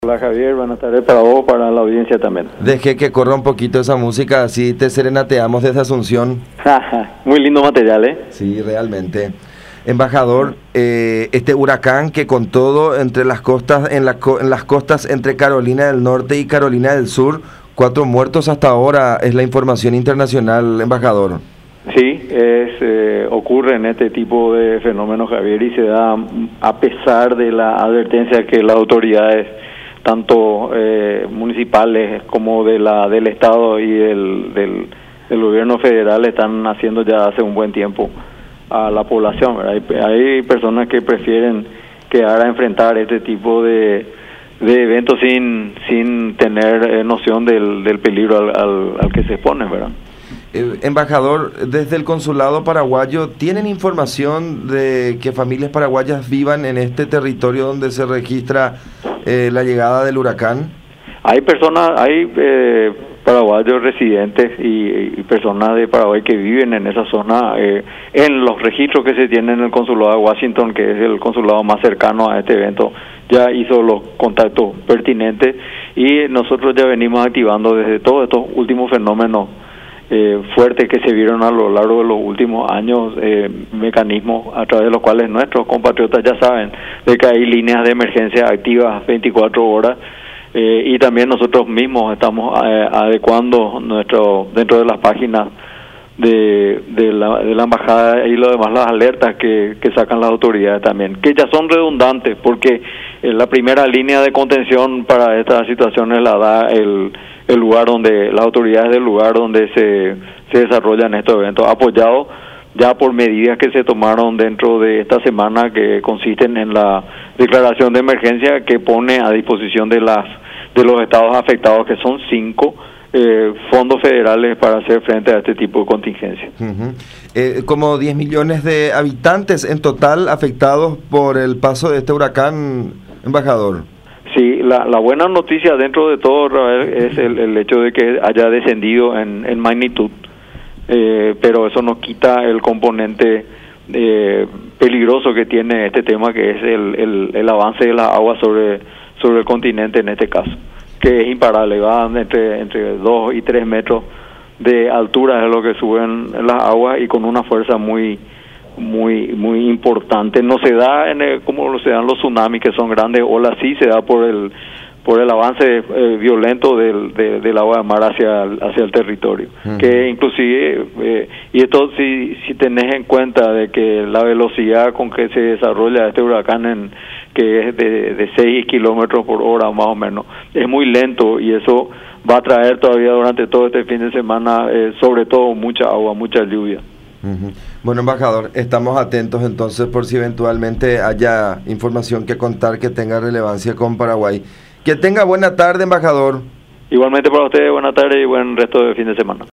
Hola Javier, buenas tardes para vos, para la audiencia también. Dejé que corra un poquito esa música, así te serenateamos desde Asunción. Muy lindo material, ¿eh? Sí, realmente. Embajador, este huracán que con todo entre las costas, en las costas entre Carolina del Norte y Carolina del Sur, 4 muertos hasta ahora, es la información internacional, embajador. Sí, ocurre en este tipo de fenómenos, Javier, y se da a pesar de la advertencia que las autoridades, tanto municipales como del Estado y del gobierno federal, están haciendo ya hace un buen tiempo a la población, ¿verdad? Hay personas que prefieren quedar a enfrentar este tipo de eventos sin tener noción del peligro al que se exponen, ¿verdad? Embajador, desde el consulado paraguayo, ¿tienen información de que familias paraguayas vivan en este territorio donde se registra la llegada del huracán? Hay paraguayos residentes y personas de Paraguay que viven en esa zona, en los registros que se tienen en el consulado de Washington, que es el consulado más cercano a este evento, ya hizo los contactos pertinentes y nosotros ya venimos activando desde todos estos últimos fenómenos fuertes que se vieron a lo largo de los últimos años, mecanismos a través de los cuales nuestros compatriotas ya saben de que hay líneas de emergencia activas 24 horas, y también nosotros mismos estamos adecuando dentro de las páginas de la embajada y lo demás, las alertas que sacan las autoridades también, que ya son redundantes porque la primera línea de contención para estas situaciones la da el lugar donde las autoridades del lugar donde se desarrollan estos eventos, apoyados ya por medidas que se tomaron dentro de esta semana, que consisten en la declaración de emergencia que pone a disposición de los estados afectados, que son 5 fondos federales para hacer frente a este tipo de contingencia. Como 10 millones de habitantes en total afectados por el paso de este huracán, embajador. Sí, la buena noticia dentro de todo, Rafael, es el hecho de que haya descendido en magnitud, pero eso no quita el componente peligroso que tiene este tema, que es el avance de las aguas sobre el continente en este caso, que es imparable, va entre 2 y 3 metros de altura es lo que suben las aguas, y con una fuerza muy importante. No se da como se dan los tsunamis, que son grandes olas, sí se da por el avance violento del agua de mar hacia el territorio, que inclusive y esto si tenés en cuenta de que la velocidad con que se desarrolla este huracán, que es de 6 kilómetros por hora más o menos, es muy lento, y eso va a traer todavía durante todo este fin de semana sobre todo mucha agua, mucha lluvia. Bueno, embajador, estamos atentos entonces por si eventualmente haya información que contar que tenga relevancia con Paraguay. Que tenga buena tarde, embajador. Igualmente para ustedes, buena tarde y buen resto de fin de semana.